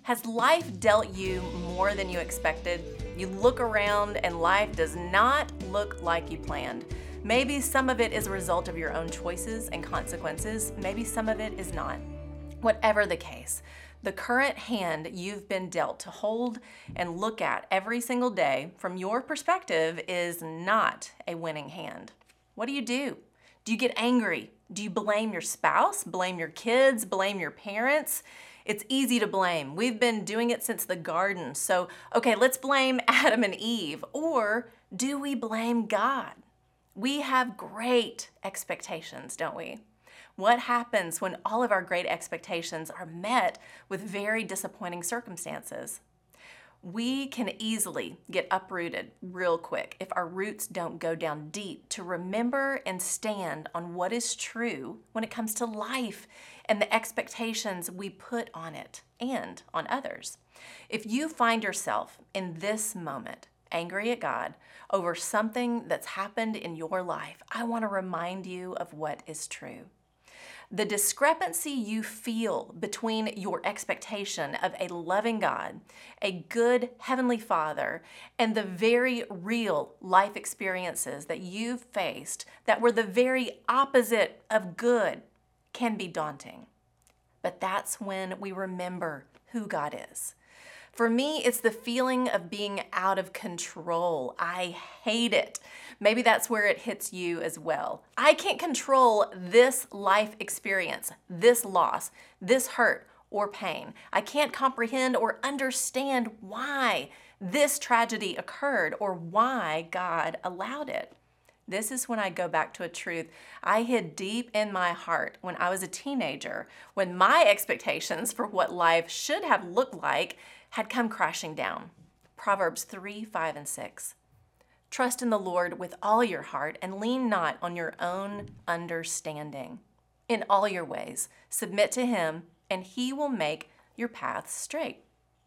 Has life dealt you more than you expected? You look around and life does not look like you planned. Maybe some of it is a result of your own choices and consequences. Maybe some of it is not. Whatever the case, the current hand you've been dealt to hold and look at every single day from your perspective is not a winning hand. What do? Do you get angry? Do you blame your spouse, blame your kids, blame your parents? It's easy to blame. We've been doing it since the garden. So, okay, let's blame Adam and Eve. Or do we blame God? We have great expectations, don't we? What happens when all of our great expectations are met with very disappointing circumstances? We can easily get uprooted real quick if our roots don't go down deep to remember and stand on what is true when it comes to life and the expectations we put on it and on others. If you find yourself in this moment angry at God over something that's happened in your life, I want to remind you of what is true. The discrepancy you feel between your expectation of a loving God, a good Heavenly Father, and the very real life experiences that you've faced that were the very opposite of good can be daunting. But that's when we remember who God is. For me, it's the feeling of being out of control. I hate it. Maybe that's where it hits you as well. I can't control this life experience, this loss, this hurt or pain. I can't comprehend or understand why this tragedy occurred or why God allowed it. This is when I go back to a truth I hid deep in my heart when I was a teenager, when my expectations for what life should have looked like had come crashing down. Proverbs 3, 5, and 6. Trust in the Lord with all your heart and lean not on your own understanding. In all your ways, submit to Him, and He will make your paths straight.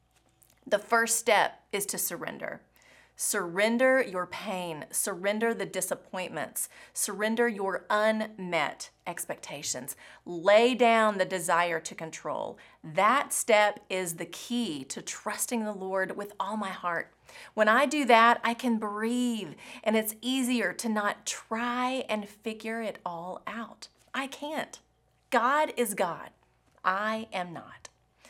The first step is to surrender. Surrender your pain, surrender the disappointments, surrender your unmet expectations. Lay down the desire to control. That step is the key to trusting the Lord with all my heart. When I do that, I can breathe, and it's easier to not try and figure it all out. I can't. God is God. I am not.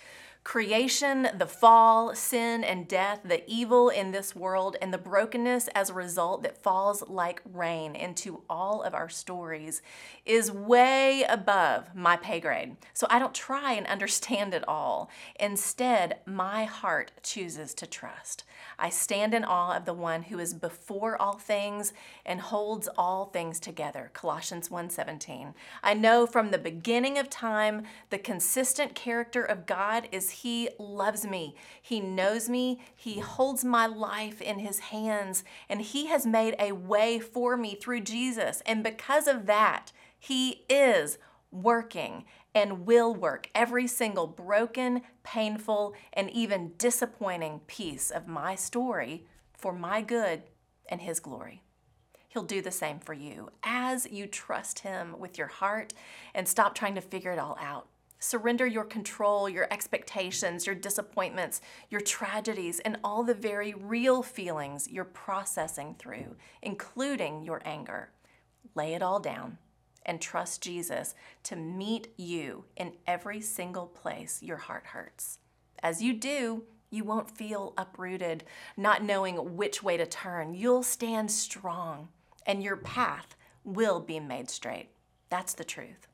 Creation, the fall, sin and death, the evil in this world, and the brokenness as a result that falls like rain into all of our stories is way above my pay grade. So I don't try and understand it all. Instead, my heart chooses to trust. I stand in awe of the one who is before all things and holds all things together. Colossians 1:17. I know from the beginning of time, the consistent character of God is He loves me. He knows me. He holds my life in His hands, and He has made a way for me through Jesus. And because of that, He is working and will work every single broken, painful, and even disappointing piece of my story for my good and His glory. He'll do the same for you as you trust Him with your heart and stop trying to figure it all out. Surrender your control, your expectations, your disappointments, your tragedies, and all the very real feelings you're processing through, including your anger. Lay it all down and trust Jesus to meet you in every single place your heart hurts. As you do, you won't feel uprooted, not knowing which way to turn. You'll stand strong, and your path will be made straight. That's the truth.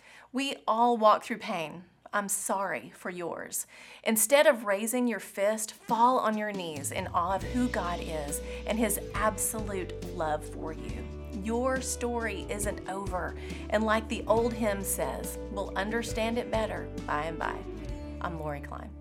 We all walk through pain. I'm sorry for yours. Instead of raising your fist, fall on your knees in awe of who God is and His absolute love for you. Your story isn't over, and like the old hymn says, we'll understand it better by and by. I'm Lori Klein.